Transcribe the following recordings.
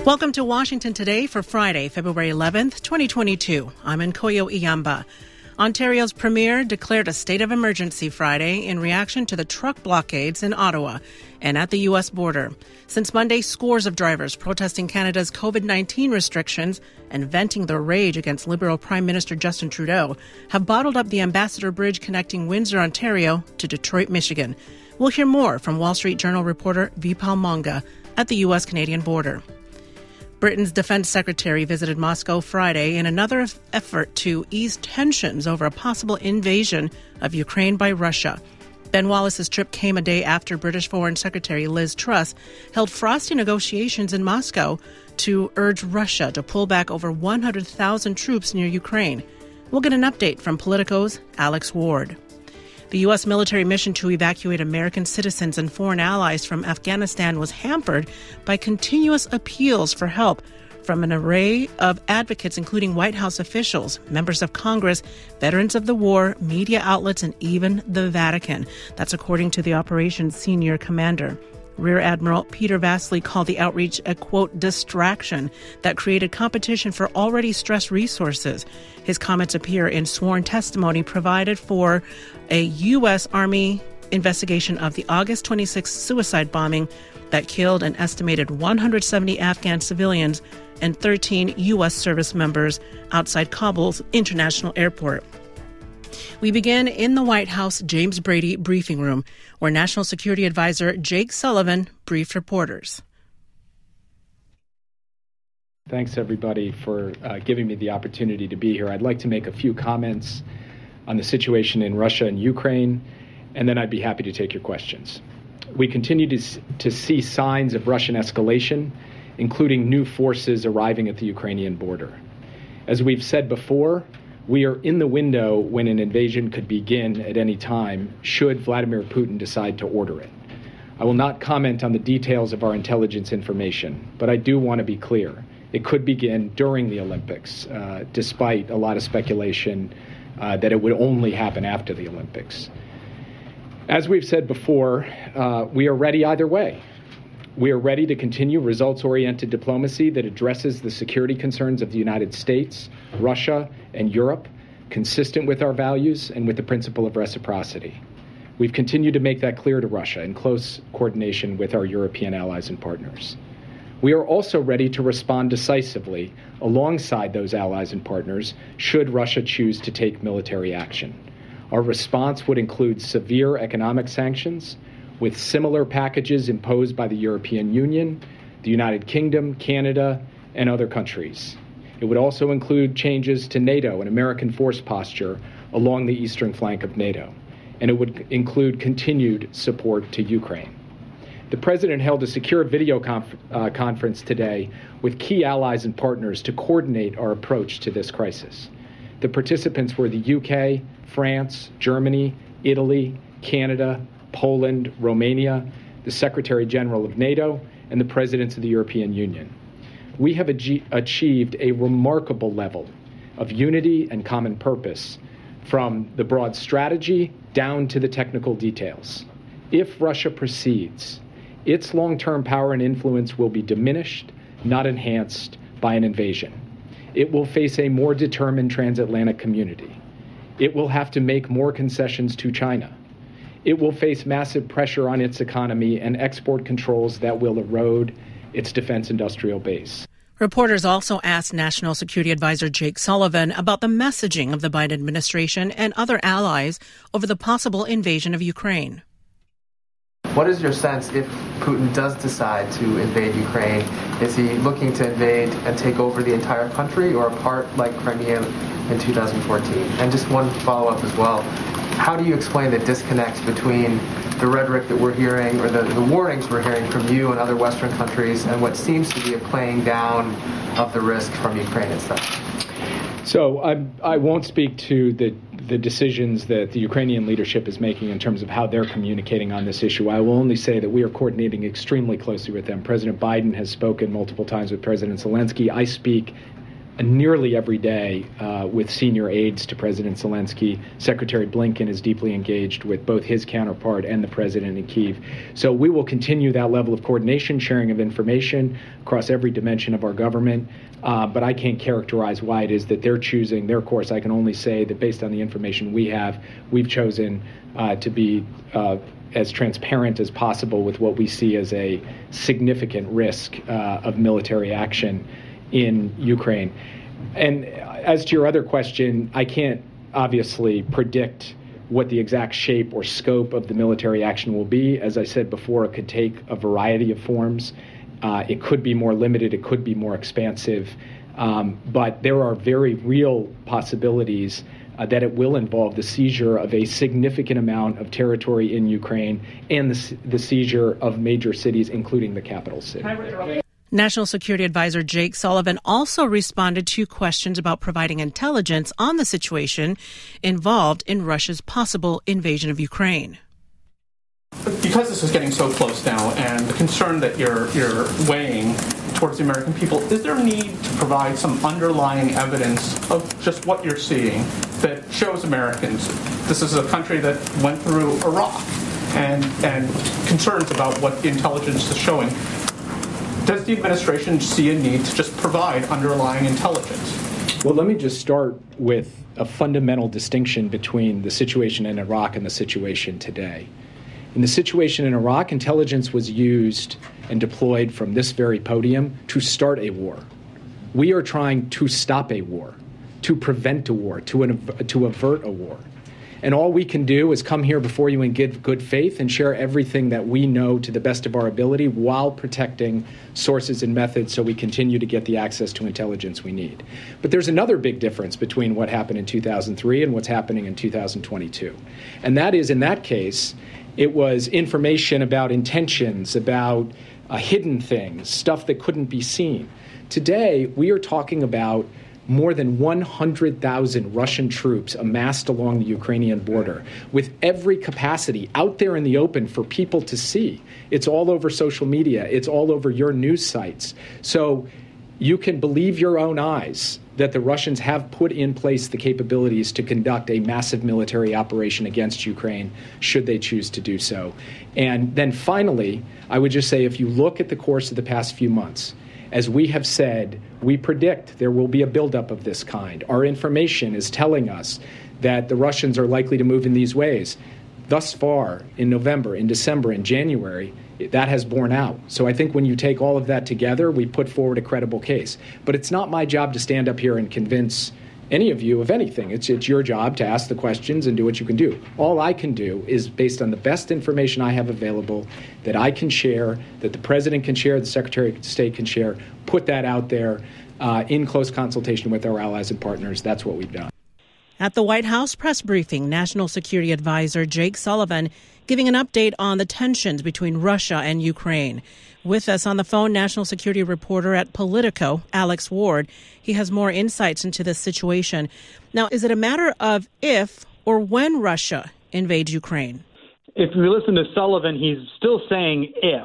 Welcome to Washington Today for Friday, February 11th, 2022. I'm Nkoyo Iyamba. Ontario's premier declared a state of emergency Friday in reaction to the truck blockades in Ottawa and at the U.S. border. Since Monday, scores of drivers protesting Canada's COVID-19 restrictions and venting their rage against Liberal Prime Minister Justin Trudeau have bottled up the Ambassador Bridge connecting Windsor, Ontario to Detroit, Michigan. We'll hear more from Wall Street Journal reporter Vipal Monga at the U.S.-Canadian border. Britain's defense secretary visited Moscow Friday in another effort to ease tensions over a possible invasion of Ukraine by Russia. Ben Wallace's trip came a day after British Foreign Secretary Liz Truss held frosty negotiations in Moscow to urge Russia to pull back over 100,000 troops near Ukraine. We'll get an update from Politico's Alex Ward. The U.S. military mission to evacuate American citizens and foreign allies from Afghanistan was hampered by continuous appeals for help from an array of advocates, including White House officials, members of Congress, veterans of the war, media outlets, and even the Vatican. That's according to the operation's senior commander. Rear Admiral Peter Vasily called the outreach a, quote, distraction that created competition for already stressed resources. His comments appear in sworn testimony provided for a U.S. Army investigation of the August 26th suicide bombing that killed an estimated 170 Afghan civilians and 13 U.S. service members outside Kabul's international airport. We begin in the White House James Brady briefing room, where National Security Advisor Jake Sullivan briefed reporters. Thanks, everybody, for giving me the opportunity to be here. I'd like to make a few comments on the situation in Russia and Ukraine, and then I'd be happy to take your questions. We continue to see signs of Russian escalation, including new forces arriving at the Ukrainian border. As we've said before, we are in the window when an invasion could begin at any time, should Vladimir Putin decide to order it. I will not comment on the details of our intelligence information, but I do want to be clear. It could begin during the Olympics, despite a lot of speculation that it would only happen after the Olympics. As we've said before, we are ready either way. We are ready to continue results-oriented diplomacy that addresses the security concerns of the United States, Russia, and Europe, consistent with our values and with the principle of reciprocity. We've continued to make that clear to Russia in close coordination with our European allies and partners. We are also ready to respond decisively alongside those allies and partners should Russia choose to take military action. Our response would include severe economic sanctions, with similar packages imposed by the European Union, the United Kingdom, Canada, and other countries. It would also include changes to NATO and American force posture along the eastern flank of NATO, and it would include continued support to Ukraine. The President held a secure video conference today with key allies and partners to coordinate our approach to this crisis. The participants were the UK, France, Germany, Italy, Canada, Poland, Romania, the Secretary General of NATO, and the Presidents of the European Union. We have achieved a remarkable level of unity and common purpose from the broad strategy down to the technical details. If Russia proceeds, its long-term power and influence will be diminished, not enhanced by an invasion. It will face a more determined transatlantic community. It will have to make more concessions to China. It will face massive pressure on its economy and export controls that will erode its defense industrial base. Reporters also asked National Security Advisor Jake Sullivan about the messaging of the Biden administration and other allies over the possible invasion of Ukraine. What is your sense if Putin does decide to invade Ukraine? Is he looking to invade and take over the entire country or a part like Crimea in 2014? And just one follow-up as well. How do you explain the disconnect between the rhetoric that we're hearing or the warnings we're hearing from you and other Western countries and what seems to be a playing down of the risk from Ukraine itself? So I won't speak to the decisions that the Ukrainian leadership is making in terms of how they're communicating on this issue. I will only say that we are coordinating extremely closely with them. President Biden has spoken multiple times with President Zelensky. I speak nearly every day with senior aides to President Zelensky. Secretary Blinken is deeply engaged with both his counterpart and the president in Kyiv. So we will continue that level of coordination, sharing of information across every dimension of our government. But I can't characterize why it is that they're choosing their course. I can only say that based on the information we have, we've chosen to be as transparent as possible with what we see as a significant risk of military action in Ukraine. And as to your other question, I can't obviously predict what the exact shape or scope of the military action will be. As I said before, it could take a variety of forms. It could be more limited, it could be more expansive, but there are very real possibilities that it will involve the seizure of a significant amount of territory in Ukraine and the seizure of major cities, including the capital city. National Security Advisor Jake Sullivan also responded to questions about providing intelligence on the situation involved in Russia's possible invasion of Ukraine. Because this is getting so close now, and the concern that you're weighing towards the American people, is there a need to provide some underlying evidence of just what you're seeing that shows Americans this is a country that went through Iraq, and concerns about what the intelligence is showing? Does the administration see a need to just provide underlying intelligence? Well, let me just start with a fundamental distinction between the situation in Iraq and the situation today. In the situation in Iraq, intelligence was used and deployed from this very podium to start a war. We are trying to stop a war, to prevent a war, to avert a war. And all we can do is come here before you in good faith and share everything that we know to the best of our ability while protecting sources and methods so we continue to get the access to intelligence we need. But there's another big difference between what happened in 2003 and what's happening in 2022. And that is, in that case, it was information about intentions, about hidden things, stuff that couldn't be seen. Today, we are talking about more than 100,000 Russian troops amassed along the Ukrainian border with every capacity out there in the open for people to see. It's all over social media. It's all over your news sites. So you can believe your own eyes that the Russians have put in place the capabilities to conduct a massive military operation against Ukraine, should they choose to do so. And then finally, I would just say, if you look at the course of the past few months, as we have said, we predict there will be a buildup of this kind. Our information is telling us that the Russians are likely to move in these ways. Thus far, in November, in December, in January, that has borne out. So I think when you take all of that together, we put forward a credible case. But it's not my job to stand up here and convince any of you of anything. It's your job to ask the questions and do what you can do. All I can do is, based on the best information I have available, that I can share, that the President can share, the Secretary of State can share, put that out there in close consultation with our allies and partners. That's what we've done. At the White House press briefing, National Security Advisor Jake Sullivan giving an update on the tensions between Russia and Ukraine. With us on the phone, national security reporter at Politico, Alex Ward. He has more insights into this situation. Now, is it a matter of if or when Russia invades Ukraine? If you listen to Sullivan, he's still saying if.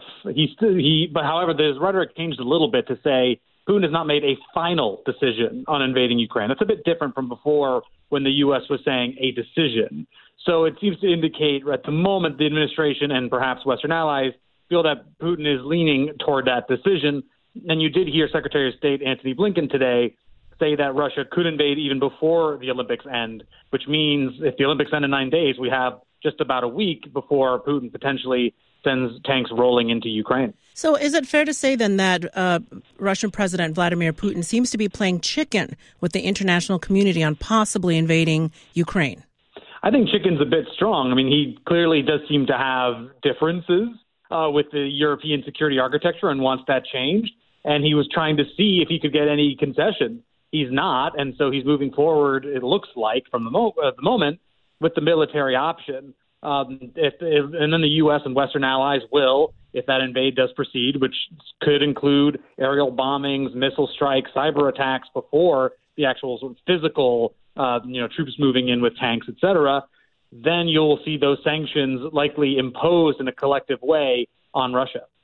But however, his rhetoric changed a little bit to say Putin has not made a final decision on invading Ukraine. That's a bit different from before when the U.S. was saying a decision. So it seems to indicate at the moment the administration and perhaps Western allies feel that Putin is leaning toward that decision. And you did hear Secretary of State Antony Blinken today say that Russia could invade even before the Olympics end, which means if the Olympics end in 9 days, we have just about a week before Putin potentially sends tanks rolling into Ukraine. So is it fair to say then that Russian President Vladimir Putin seems to be playing chicken with the international community on possibly invading Ukraine? I think chicken's a bit strong. I mean, he clearly does seem to have differences with the European security architecture and wants that changed. And he was trying to see if he could get any concession. He's not. And so he's moving forward, it looks like, from the moment with the military option. And then the U.S. and Western allies will, if that invade does proceed, which could include aerial bombings, missile strikes, cyber attacks before the actual sort of physical, troops moving in with tanks, et cetera, then you'll see those sanctions likely imposed in a collective way on Russia.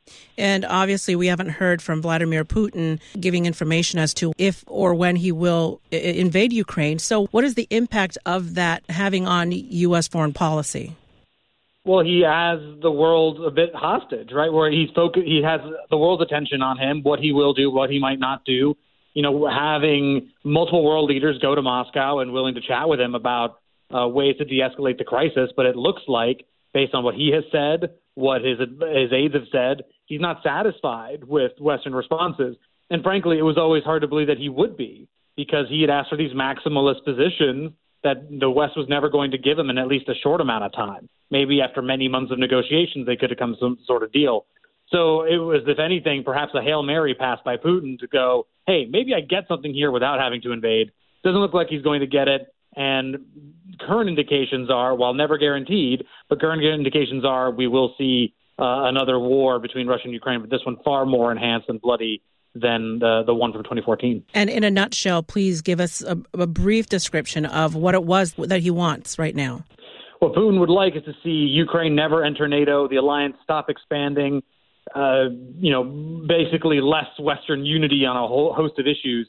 And obviously, we haven't heard from Vladimir Putin giving information as to if or when he will invade Ukraine. So what is the impact of that having on U.S. foreign policy? Well, he has the world a bit hostage, right? Where he has the world's attention on him, what he will do, what he might not do. Having multiple world leaders go to Moscow and willing to chat with him about ways to de-escalate the crisis. But it looks like, based on what he has said, what his aides have said, he's not satisfied with Western responses. And frankly, it was always hard to believe that he would be, because he had asked for these maximalist positions that the West was never going to give him in at least a short amount of time. Maybe after many months of negotiations, they could have come to some sort of deal. So it was, if anything, perhaps a Hail Mary pass by Putin to go, hey, maybe I get something here without having to invade. Doesn't look like he's going to get it. And current indications are, while never guaranteed, but current indications are we will see another war between Russia and Ukraine, but this one far more enhanced and bloody than the one from 2014. And in a nutshell, please give us a brief description of what it was that he wants right now. What Putin would like is to see Ukraine never enter NATO, the alliance stop expanding, basically less Western unity on a whole host of issues.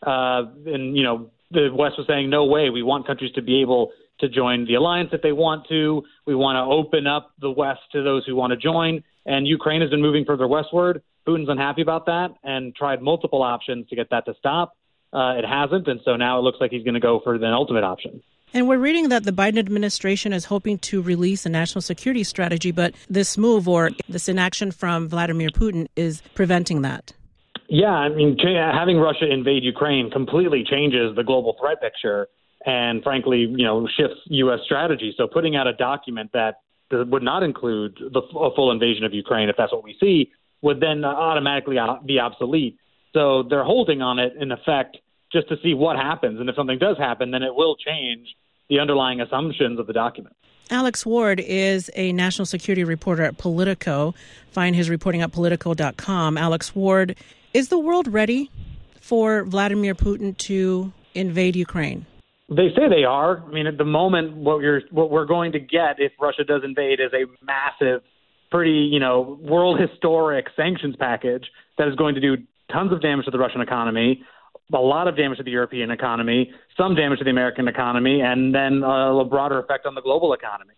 The West was saying, no way, we want countries to be able to join the alliance if they want to. We want to open up the West to those who want to join. And Ukraine has been moving further westward. Putin's unhappy about that and tried multiple options to get that to stop. It hasn't, and so now it looks like he's going to go for the ultimate option. And we're reading that the Biden administration is hoping to release a national security strategy, but this move or this inaction from Vladimir Putin is preventing that. Yeah, I mean, having Russia invade Ukraine completely changes the global threat picture and, frankly, shifts U.S. strategy. So putting out a document that would not include a full invasion of Ukraine, if that's what we see, would then automatically be obsolete. So they're holding on it, in effect, just to see what happens. And if something does happen, then it will change the underlying assumptions of the document. Alex Ward is a national security reporter at Politico. Find his reporting at Politico.com. Alex Ward, is the world ready for Vladimir Putin to invade Ukraine? They say they are. I mean, at the moment, what we're going to get if Russia does invade is a massive, pretty, world historic sanctions package that is going to do tons of damage to the Russian economy, a lot of damage to the European economy, some damage to the American economy, and then a broader effect on the global economy.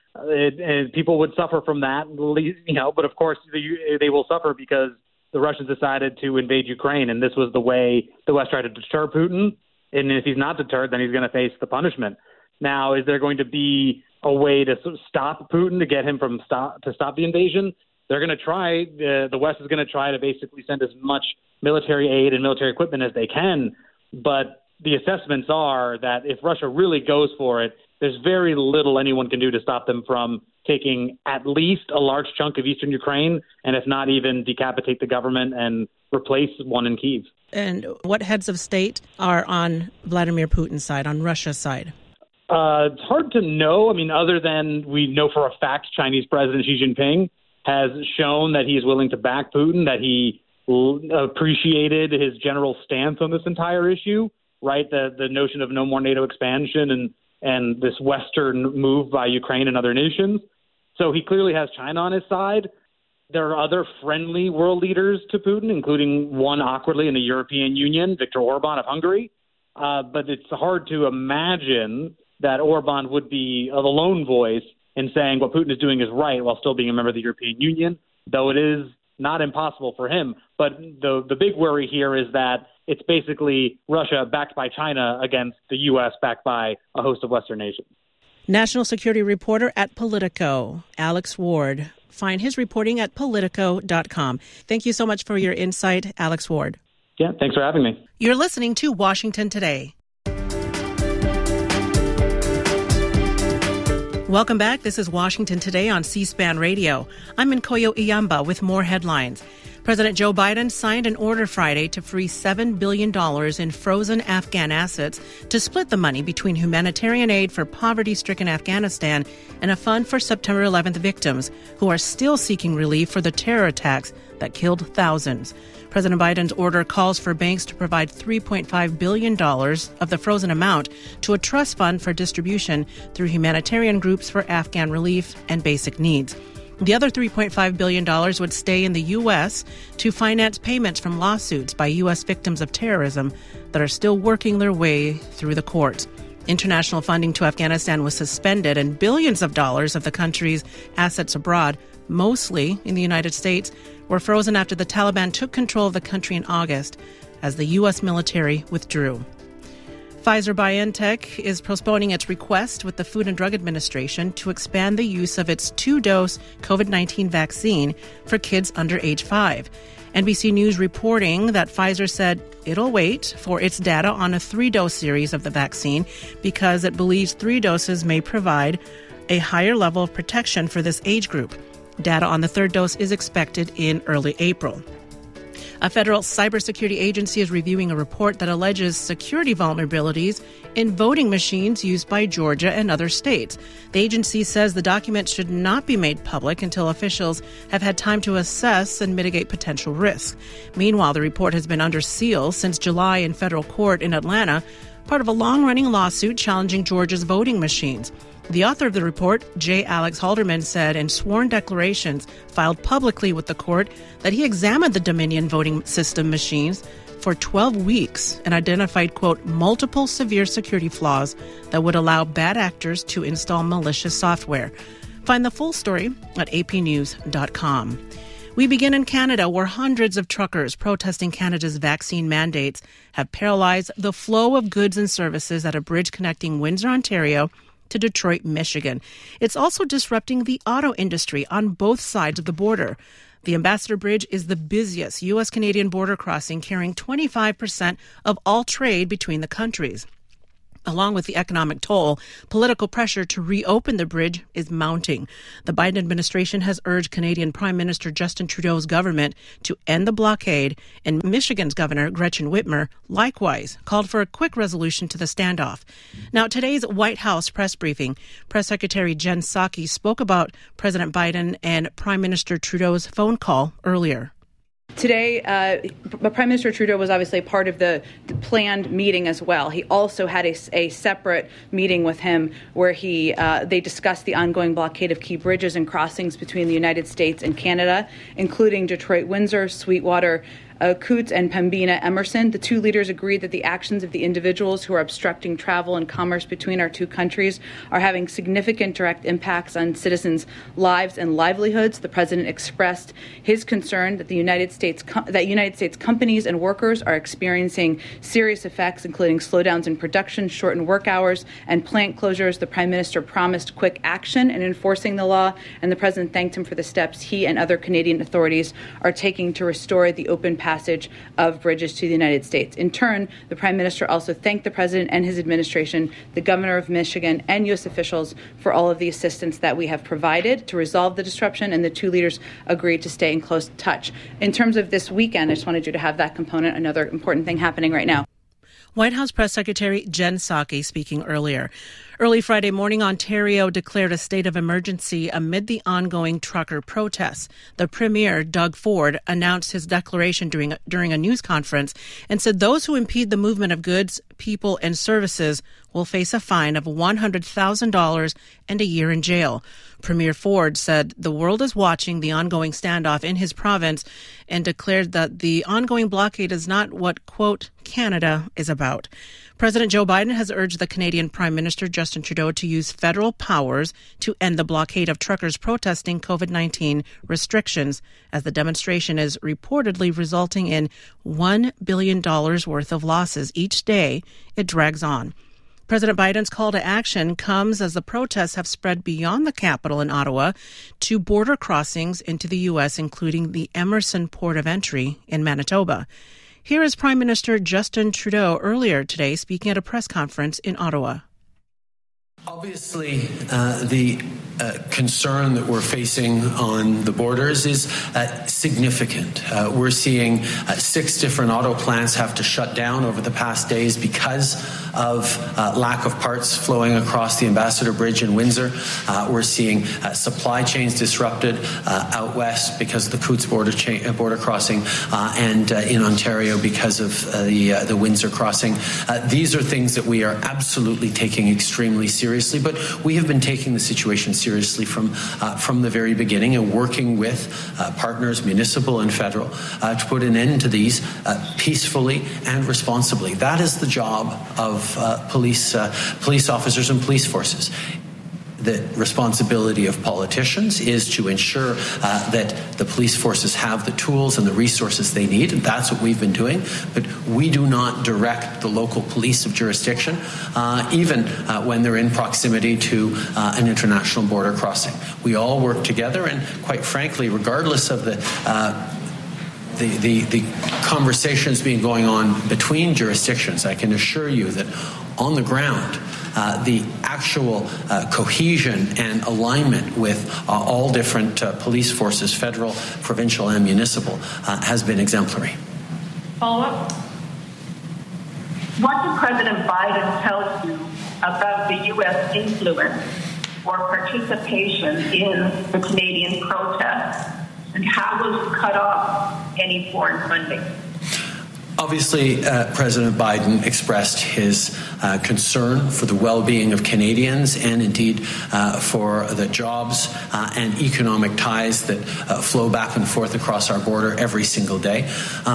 People would suffer from that, but of course they will suffer because the Russians decided to invade Ukraine, and this was the way the West tried to deter Putin. And if he's not deterred, then he's going to face the punishment. Now, is there going to be a way to stop Putin, to get him to stop the invasion? They're going to try. The West is going to try to basically send as much military aid and military equipment as they can. But the assessments are that if Russia really goes for it, there's very little anyone can do to stop them from taking at least a large chunk of eastern Ukraine, and if not even decapitate the government and replace one in Kyiv. And what heads of state are on Vladimir Putin's side, on Russia's side? It's hard to know. I mean, other than we know for a fact Chinese President Xi Jinping has shown that he is willing to back Putin, that he appreciated his general stance on this entire issue, right? The notion of no more NATO expansion and this Western move by Ukraine and other nations. So he clearly has China on his side. There are other friendly world leaders to Putin, including one awkwardly in the European Union, Viktor Orban of Hungary. But it's hard to imagine that Orban would be the lone voice in saying what Putin is doing is right while still being a member of the European Union, though it is not impossible for him. But the big worry here is that it's basically Russia backed by China against the U.S. backed by a host of Western nations. National security reporter at Politico, Alex Ward. Find his reporting at Politico.com. Thank you so much for your insight, Alex Ward. Yeah, thanks for having me. You're listening to Washington Today. Welcome back. This is Washington Today on C-SPAN Radio. I'm Nkoyo Iyamba with more headlines. President Joe Biden signed an order Friday to free $7 billion in frozen Afghan assets to split the money between humanitarian aid for poverty-stricken Afghanistan and a fund for September 11th victims who are still seeking relief for the terror attacks that killed thousands. President Biden's order calls for banks to provide $3.5 billion of the frozen amount to a trust fund for distribution through humanitarian groups for Afghan relief and basic needs. The other $3.5 billion would stay in the U.S. to finance payments from lawsuits by U.S. victims of terrorism that are still working their way through the courts. International funding to Afghanistan was suspended, and billions of dollars of the country's assets abroad, mostly in the United States, were frozen after the Taliban took control of the country in August as the U.S. military withdrew. Pfizer-BioNTech is postponing its request with the Food and Drug Administration to expand the use of its 2-dose COVID-19 vaccine for kids under age 5. NBC News reporting that Pfizer said it'll wait for its data on a 3-dose series of the vaccine because it believes 3 doses may provide a higher level of protection for this age group. Data on the 3rd dose is expected in early April. A federal cybersecurity agency is reviewing a report that alleges security vulnerabilities in voting machines used by Georgia and other states. The agency says the document should not be made public until officials have had time to assess and mitigate potential risks. Meanwhile, the report has been under seal since July in federal court in Atlanta, part of a long-running lawsuit challenging Georgia's voting machines. The author of the report, J. Alex Halderman, said in sworn declarations filed publicly with the court that he examined the Dominion voting system machines for 12 weeks and identified, quote, multiple severe security flaws that would allow bad actors to install malicious software. Find the full story at apnews.com. We begin in Canada, where hundreds of truckers protesting Canada's vaccine mandates have paralyzed the flow of goods and services at a bridge connecting Windsor, Ontario, to Detroit, Michigan. It's also disrupting the auto industry on both sides of the border. The Ambassador Bridge is the busiest U.S.-Canadian border crossing, carrying 25% of all trade between the countries. Along with the economic toll, political pressure to reopen the bridge is mounting. The Biden administration has urged Canadian Prime Minister Justin Trudeau's government to end the blockade, and Michigan's Governor Gretchen Whitmer likewise called for a quick resolution to the standoff. Now, today's White House press briefing, Press Secretary Jen Psaki spoke about President Biden and Prime Minister Trudeau's phone call earlier. Today, Prime Minister Trudeau was obviously part of the planned meeting as well. He also had a separate meeting with him where they discussed the ongoing blockade of key bridges and crossings between the United States and Canada, including Detroit-Windsor, Sweetwater, Coutts and Pembina Emerson. The two leaders agreed that the actions of the individuals who are obstructing travel and commerce between our two countries are having significant direct impacts on citizens' lives and livelihoods. The president expressed his concern that United States companies and workers are experiencing serious effects, including slowdowns in production, shortened work hours, and plant closures. The prime minister promised quick action in enforcing the law, and the president thanked him for the steps he and other Canadian authorities are taking to restore the open passage of bridges to the United States. In turn, the Prime Minister also thanked the President and his administration, the Governor of Michigan, and U.S. officials for all of the assistance that we have provided to resolve the disruption, and the two leaders agreed to stay in close touch. In terms of this weekend, I just wanted you to have that component, another important thing happening right now. White House Press Secretary Jen Psaki speaking earlier. Early Friday morning, Ontario declared a state of emergency amid the ongoing trucker protests. The Premier, Doug Ford, announced his declaration during a news conference and said those who impede the movement of goods, people, and services will face a fine of $100,000 and a year in jail. Premier Ford said the world is watching the ongoing standoff in his province and declared that the ongoing blockade is not what, quote, Canada is about. President Joe Biden has urged the Canadian Prime Minister Justin Trudeau to use federal powers to end the blockade of truckers protesting COVID-19 restrictions, as the demonstration is reportedly resulting in $1 billion worth of losses each day it drags on. President Biden's call to action comes as the protests have spread beyond the capital in Ottawa to border crossings into the U.S., including the Emerson port of entry in Manitoba. Here is Prime Minister Justin Trudeau earlier today speaking at a press conference in Ottawa. Obviously, the concern that we're facing on the borders is significant. We're seeing 6 different auto plants have to shut down over the past days because of lack of parts flowing across the Ambassador Bridge in Windsor. We're seeing supply chains disrupted out west because of the Coutts border crossing and in Ontario because of the Windsor crossing. These are things that we are absolutely taking extremely seriously seriously, but we have been taking the situation seriously from the very beginning and working with partners, municipal and federal, to put an end to these peacefully and responsibly. That is the job of police officers and police forces. The responsibility of politicians is to ensure that the police forces have the tools and the resources they need, and that's what we've been doing. But we do not direct the local police of jurisdiction, even when they're in proximity to an international border crossing. We all work together, and quite frankly, regardless of the conversations being going on between jurisdictions, I can assure you that on the ground, the actual cohesion and alignment with all different police forces, federal, provincial, and municipal, has been exemplary. Follow-up? What did President Biden tell you about the U.S. influence or participation in the Canadian protests, and how will you cut off any foreign funding? Obviously, President Biden expressed his concern for the well-being of Canadians and indeed for the jobs and economic ties that flow back and forth across our border every single day.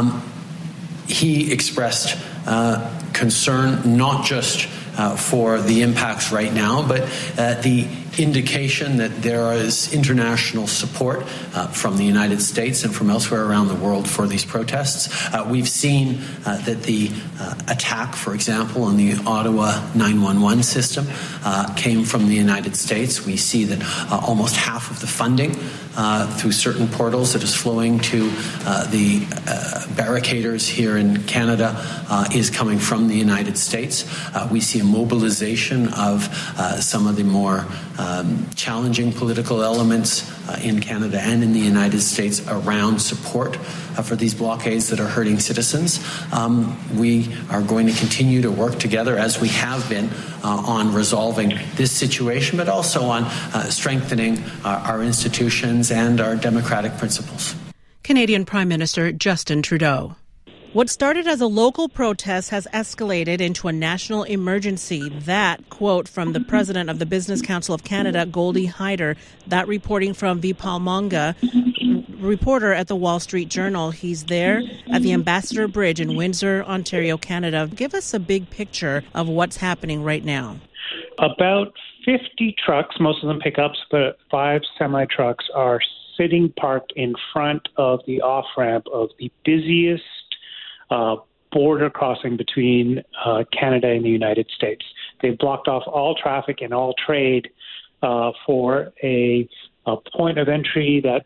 He expressed concern not just for the impacts right now, but the indication that there is international support from the United States and from elsewhere around the world for these protests. We've seen that the attack, for example, on the Ottawa 911 system came from the United States. We see that almost half of the funding through certain portals that is flowing to the barricaders here in Canada is coming from the United States. We see a mobilization of some of the more challenging political elements in Canada and in the United States around support for these blockades that are hurting citizens. We are going to continue to work together, as we have been, on resolving this situation, but also on strengthening our institutions and our democratic principles. Canadian Prime Minister Justin Trudeau. What started as a local protest has escalated into a national emergency. That quote from the president of the Business Council of Canada, Goldie Hyder, that reporting from Vipal Monga, reporter at the Wall Street Journal. He's there at the Ambassador Bridge in Windsor, Ontario, Canada. Give us a big picture of what's happening right now. About 50 trucks, most of them pickups, but 5 semi-trucks are sitting parked in front of the off-ramp of the busiest border crossing between Canada and the United States. They've blocked off all traffic and all trade for a point of entry that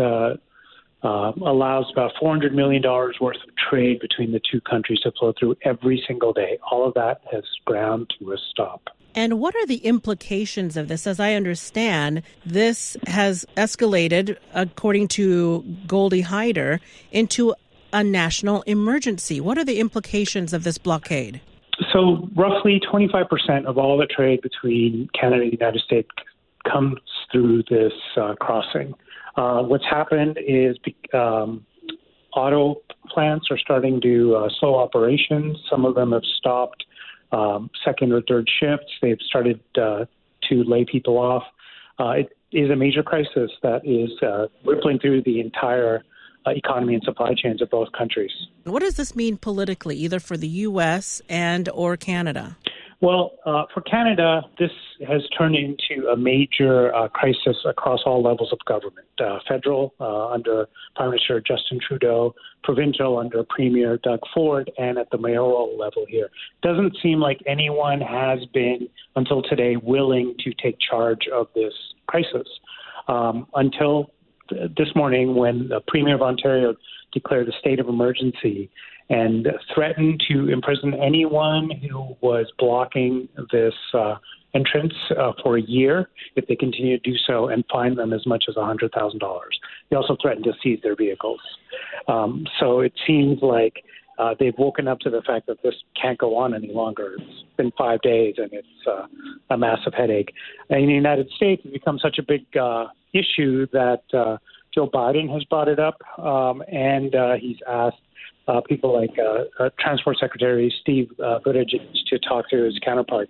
allows about $400 million worth of trade between the two countries to flow through every single day. All of that has ground to a stop. And what are the implications of this? As I understand, this has escalated, according to Goldie Hyder, into a national emergency. What are the implications of this blockade? So roughly 25% of all the trade between Canada and the United States comes through this crossing. What's happened is auto plants are starting to slow operations. Some of them have stopped second or third shifts. They've started to lay people off. It is a major crisis that is rippling through the entire economy and supply chains of both countries. What does this mean politically, either for the U.S. and or Canada? Well, for Canada, this has turned into a major crisis across all levels of government. Federal, under Prime Minister Justin Trudeau, provincial under Premier Doug Ford, and at the mayoral level here. Doesn't seem like anyone has been, until today, willing to take charge of this crisis. Until this morning, when the Premier of Ontario declared a state of emergency and threatened to imprison anyone who was blocking this entrance for a year if they continue to do so, and fine them as much as $100,000. He also threatened to seize their vehicles. So it seems like they've woken up to the fact that this can't go on any longer. It's been 5 days, and it's a massive headache. And in the United States, it's become such a big issue that Joe Biden has brought it up, and he's asked people like Transport Secretary Steve Buttigieg to talk to his counterparts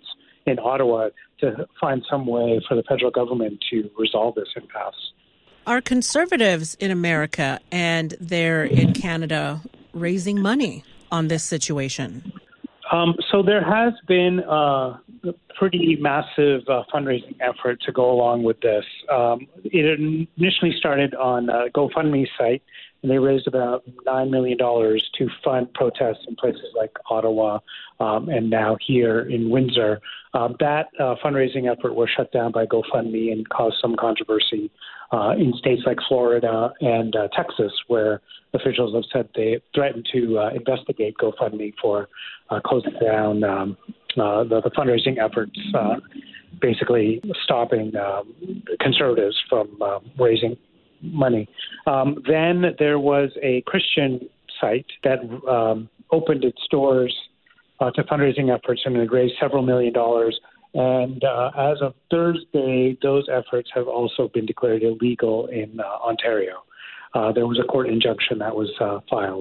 in Ottawa to find some way for the federal government to resolve this impasse. Are conservatives in America and they're in Canada raising money on this situation? So there has been a pretty massive fundraising effort to go along with this. It initially started on a GoFundMe site, and they raised about $9 million to fund protests in places like Ottawa and now here in Windsor. That fundraising effort was shut down by GoFundMe and caused some controversy in states like Florida and Texas, where officials have said they threatened to investigate GoFundMe for closing down the fundraising efforts, basically stopping conservatives from raising money. Then there was a Christian site that opened its doors to fundraising efforts and it raised several $1 million. And as of Thursday, those efforts have also been declared illegal in Ontario. There was a court injunction that was filed.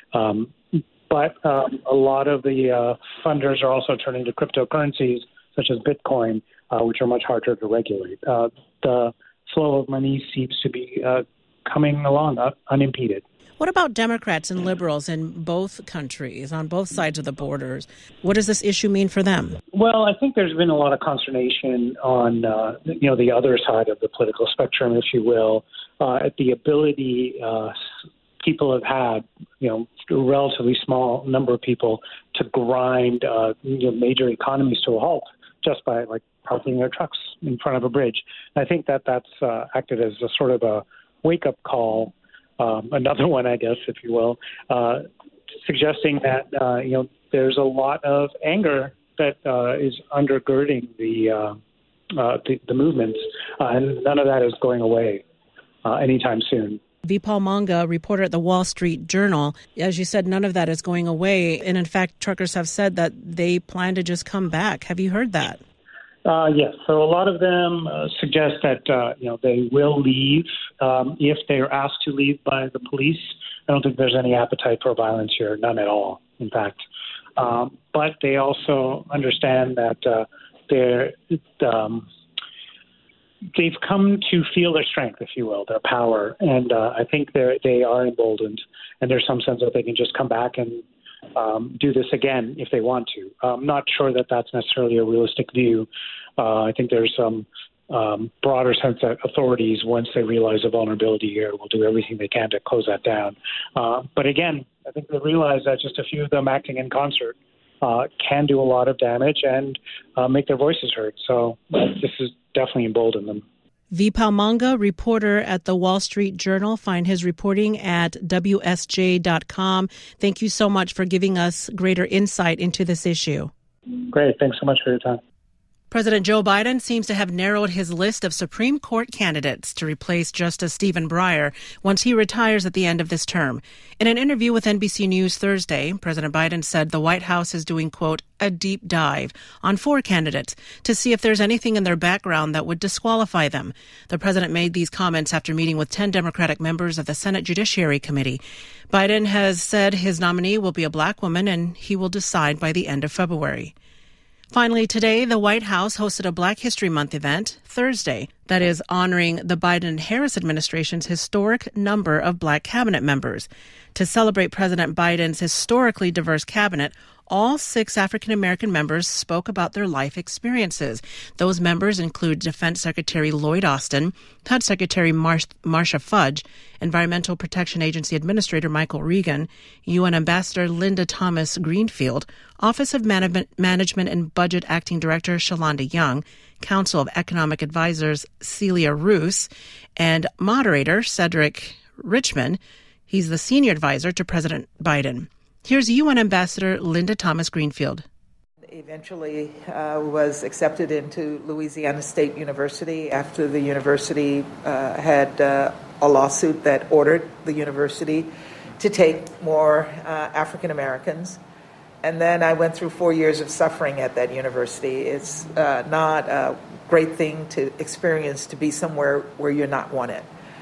But a lot of the funders are also turning to cryptocurrencies such as Bitcoin, which are much harder to regulate. The flow of money seems to be coming along unimpeded. What about Democrats and liberals in both countries, on both sides of the borders? What does this issue mean for them? Well, I think there's been a lot of consternation on, the other side of the political spectrum, if you will, at the ability people have had, a relatively small number of people to grind, major economies to a halt just by parking their trucks in front of a bridge. And I think that's acted as a sort of a wake-up call. Another one, I guess, if you will, suggesting that, there's a lot of anger that is undergirding the movements, and none of that is going away anytime soon. Vipal Manga, reporter at the Wall Street Journal, as you said, none of that is going away. And in fact, truckers have said that they plan to just come back. Have you heard that? Yes. So a lot of them suggest that, they will leave if they're asked to leave by the police. I don't think there's any appetite for violence here, none at all, in fact. But they also understand that they've come to feel their strength, if you will, their power. And I think they are emboldened. And there's some sense that they can just come back and do this again if they want to. I'm not sure that that's necessarily a realistic view. I think there's some broader sense that authorities, once they realize the vulnerability here, will do everything they can to close that down. But again, I think they realize that just a few of them acting in concert can do a lot of damage and make their voices heard. So this is definitely emboldened them. Vipal Manga, reporter at the Wall Street Journal. Find his reporting at WSJ.com. Thank you so much for giving us greater insight into this issue. Great. Thanks so much for your time. President Joe Biden seems to have narrowed his list of Supreme Court candidates to replace Justice Stephen Breyer once he retires at the end of this term. In an interview with NBC News Thursday, President Biden said the White House is doing, quote, a deep dive on 4 candidates to see if there's anything in their background that would disqualify them. The president made these comments after meeting with 10 Democratic members of the Senate Judiciary Committee. Biden has said his nominee will be a black woman and he will decide by the end of February. Finally, today, the White House hosted a Black History Month event, Thursday, that is honoring the Biden-Harris administration's historic number of black cabinet members. To celebrate President Biden's historically diverse cabinet, all 6 African-American members spoke about their life experiences. Those members include Defense Secretary Lloyd Austin, HUD Secretary Marcia Fudge, Environmental Protection Agency Administrator Michael Regan, UN Ambassador Linda Thomas Greenfield, Office of Management and Budget Acting Director Shalonda Young, Council of Economic Advisors Celia Roos, and moderator Cedric Richmond. He's the senior advisor to President Biden. Here's UN Ambassador Linda Thomas Greenfield. Eventually was accepted into Louisiana State University after the university had a lawsuit that ordered the university to take more African Americans. And then I went through 4 years of suffering at that university. It's not a great thing to experience, to be somewhere where you're not wanted.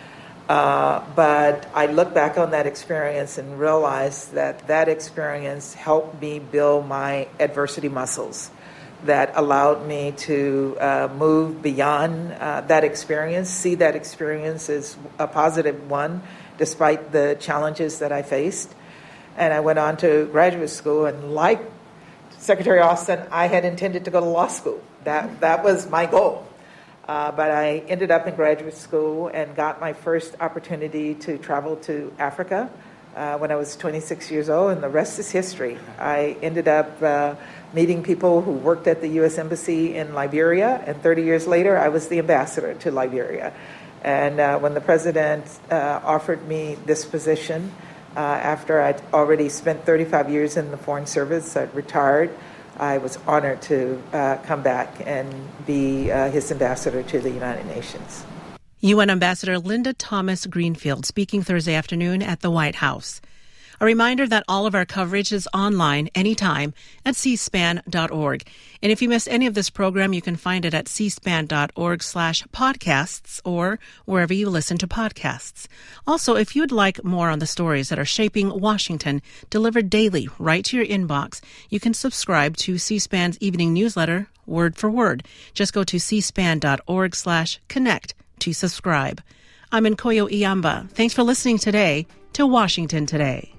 But I look back on that experience and realize that experience helped me build my adversity muscles, that allowed me to move beyond that experience, see that experience as a positive one, despite the challenges that I faced. And I went on to graduate school, and like Secretary Austin, I had intended to go to law school. That was my goal. But I ended up in graduate school and got my first opportunity to travel to Africa when I was 26 years old, and the rest is history. I ended up meeting people who worked at the U.S. Embassy in Liberia, and 30 years later, I was the ambassador to Liberia. And when the president offered me this position, after I'd already spent 35 years in the Foreign Service, I'd retired, I was honored to come back and be his ambassador to the United Nations. UN Ambassador Linda Thomas-Greenfield speaking Thursday afternoon at the White House. A reminder that all of our coverage is online anytime at cspan.org. And if you missed any of this program, you can find it at cspan.org/podcasts or wherever you listen to podcasts. Also, if you'd like more on the stories that are shaping Washington, delivered daily right to your inbox, you can subscribe to C-SPAN's evening newsletter, word for word. Just go to cspan.org/connect to subscribe. I'm Nkoyo Iyamba. Thanks for listening today to Washington Today.